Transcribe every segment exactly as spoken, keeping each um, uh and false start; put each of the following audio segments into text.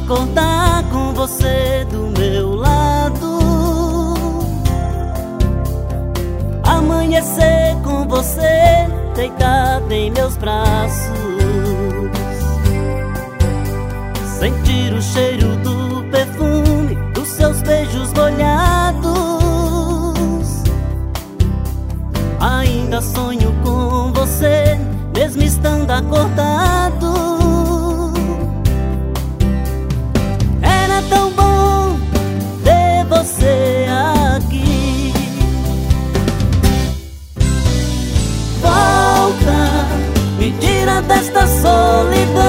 acordar com você do meu lado, amanhecer com você deitada em meus braços, sentir o cheiro do perfume dos seus beijos molhados. Ainda sonho com você, mesmo estando acordado. Era tão bom ter você aqui. Volta, me tira desta solidão.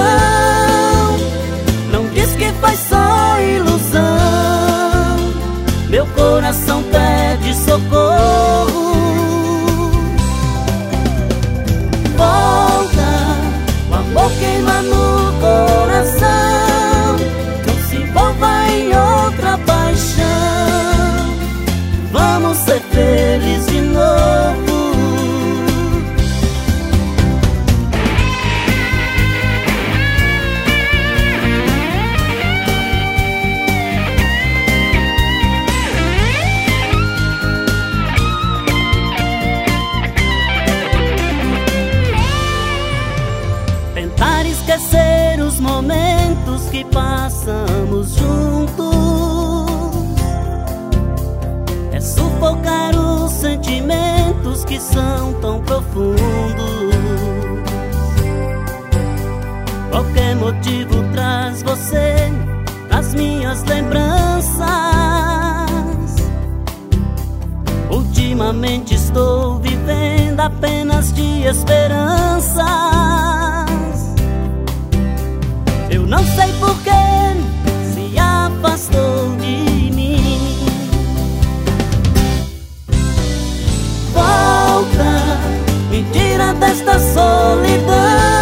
Não diz que faz só ilusão. Meu coração pede socorro. Queima no coração, não se envolva em outra paixão. Vamos ser felizes de novo. Tentar esquecer os momentos que passamos juntos é sufocar os sentimentos que são tão profundos. Qualquer motivo traz você nas minhas lembranças. Ultimamente estou vivendo apenas de esperanças. Eu não sei por que se afastou de mim. Volta, me tira desta solidão.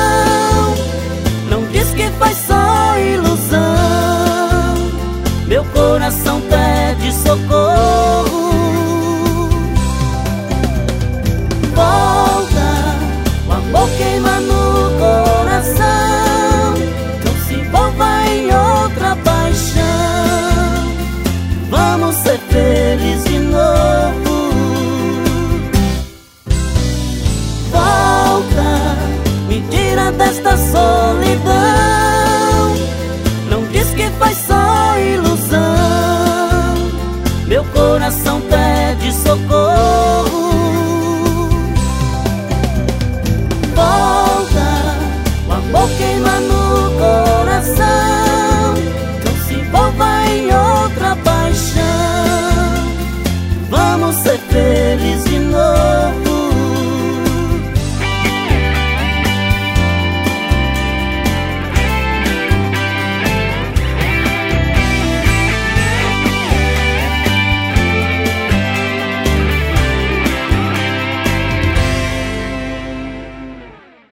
Não diz que faz só ilusão. Meu coração pede socorro. Volta, o amor queima no coração. Em outra paixão, vamos ser felizes de novo. Volta, me tira desta solidão.